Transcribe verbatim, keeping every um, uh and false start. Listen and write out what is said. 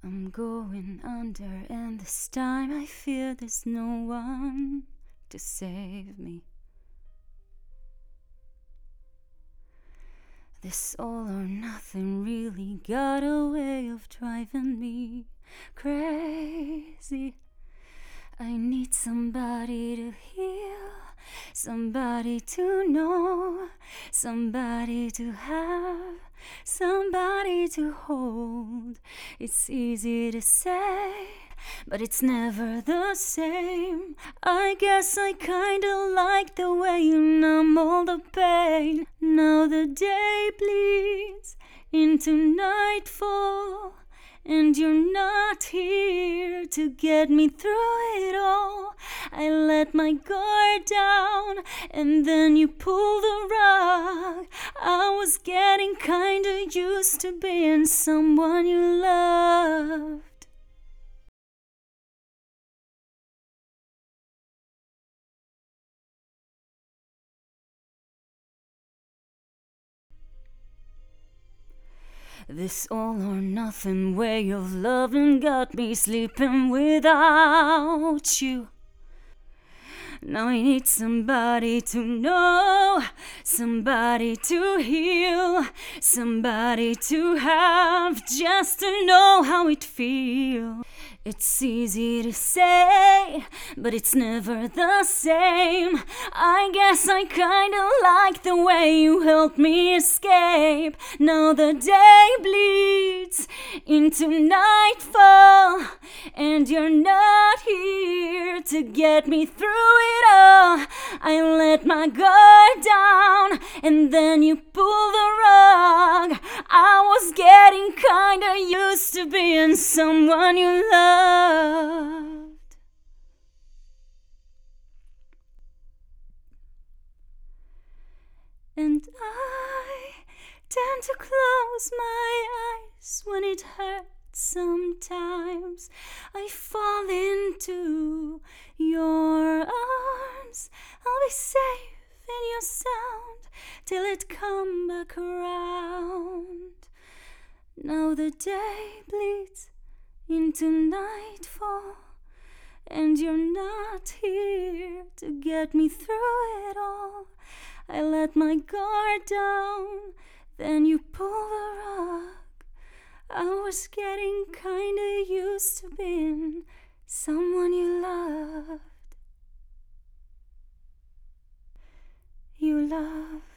I'm going under, and this time I fear there's no one to save me. This all or nothing really got a way of driving me crazy. I need somebody to heal, somebody to know, somebody to have, somebody to hold. It's easy to say, but it's never the same. I guess I kinda like the way you numb all the pain. Now the day bleeds into nightfall, and you're not here to get me through it all. I let my guard down, and then you pulled the rug. I was getting kinda used to being someone you loved. This all or nothing way of loving got me sleeping without you. Now I need somebody to know, somebody to heal, somebody to have, just to know how it feels. It's easy to say, but it's never the same. I guess I kinda like the way you helped me escape. Now the day bleeds into nightfall, and you're not here to get me through it all. I let my guard down, and then you pulled the rug. I was getting kinda used to being someone you loved. And I tend to close my eyes when it hurts. Sometimes I fall into your arms. I'll be safe in your sound till it come back around. Now the day bleeds into nightfall, and you're not here to get me through it all. I let my guard down, then you pull the rug. I was getting kinda used to being someone you loved. You loved.